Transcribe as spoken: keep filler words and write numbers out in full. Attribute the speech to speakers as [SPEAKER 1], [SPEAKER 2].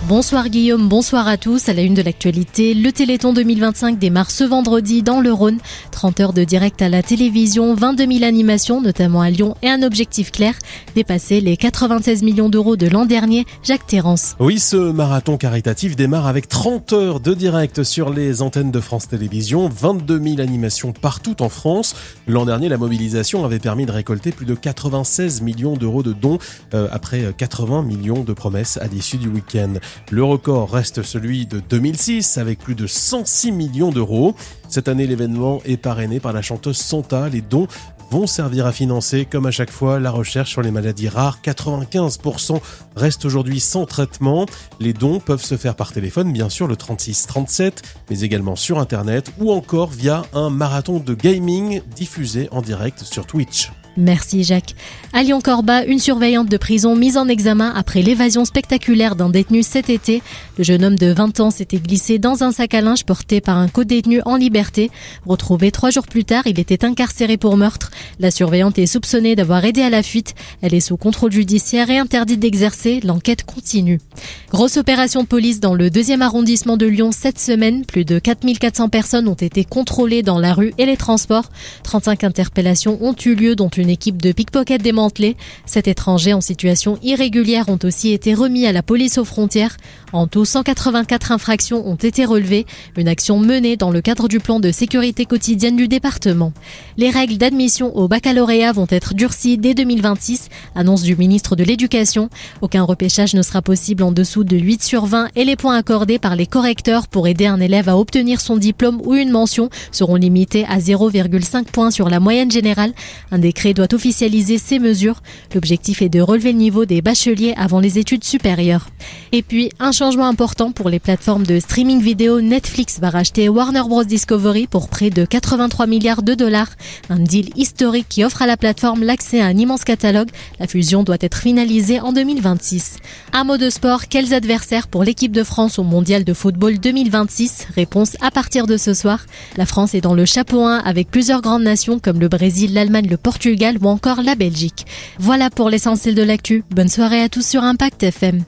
[SPEAKER 1] Bonsoir Guillaume, bonsoir à tous. À la une de l'actualité, le Téléthon deux mille vingt-cinq démarre ce vendredi dans le Rhône. trente heures de direct à la télévision, vingt-deux mille animations, notamment à Lyon, et un objectif clair, dépasser les quatre-vingt-seize millions d'euros de l'an dernier. Jacques Terrance.
[SPEAKER 2] Oui, ce marathon caritatif démarre avec trente heures de direct sur les antennes de France Télévisions, vingt-deux mille animations partout en France. L'an dernier, la mobilisation avait permis de récolter plus de quatre-vingt-seize millions d'euros de dons, euh, après quatre-vingts millions de promesses à l'issue du week-end. Le record reste celui de deux mille six avec plus de cent six millions d'euros. Cette année, l'événement est parrainé par la chanteuse Santa. Les dons vont servir à financer, comme à chaque fois, la recherche sur les maladies rares. quatre-vingt-quinze pour cent restent aujourd'hui sans traitement. Les dons peuvent se faire par téléphone, bien sûr, le trente-six trente-sept, mais également sur Internet ou encore via un marathon de gaming diffusé en direct sur Twitch.
[SPEAKER 1] Merci Jacques. À Lyon-Corba, une surveillante de prison mise en examen après l'évasion spectaculaire d'un détenu cet été. Le jeune homme de vingt ans s'était glissé dans un sac à linge porté par un co-détenu en liberté. Retrouvé trois jours plus tard, il était incarcéré pour meurtre. La surveillante est soupçonnée d'avoir aidé à la fuite. Elle est sous contrôle judiciaire et interdite d'exercer. L'enquête continue. Grosse opération de police dans le deuxième arrondissement de Lyon cette semaine. Plus de quatre mille quatre cents personnes ont été contrôlées dans la rue et les transports. trente-cinq interpellations ont eu lieu, dont une équipe de pickpocket démantelée. Sept étrangers en situation irrégulière ont aussi été remis à la police aux frontières. En tout, cent quatre-vingt-quatre infractions ont été relevées. Une action menée dans le cadre du plan de sécurité quotidienne du département. Les règles d'admission au baccalauréat vont être durcies dès deux mille vingt-six, annonce du ministre de l'Éducation. Aucun repêchage ne sera possible en dessous de huit sur vingt et les points accordés par les correcteurs pour aider un élève à obtenir son diplôme ou une mention seront limités à zéro virgule cinq points sur la moyenne générale. Un décret doit officialiser ces mesures. L'objectif est de relever le niveau des bacheliers avant les études supérieures. Et puis, un changement important pour les plateformes de streaming vidéo. Netflix va racheter Warner Bros Discovery pour près de quatre-vingt-trois milliards de dollars. Un deal historique qui offre à la plateforme l'accès à un immense catalogue. La fusion doit être finalisée en deux mille vingt-six. Un mot de sport, quels adversaires pour l'équipe de France au mondial de football deux mille vingt-six? Réponse à partir de ce soir. La France est dans le chapeau un avec plusieurs grandes nations comme le Brésil, l'Allemagne, le Portugal ou encore la Belgique. Voilà pour l'essentiel de l'actu. Bonne soirée à tous sur Impact F M.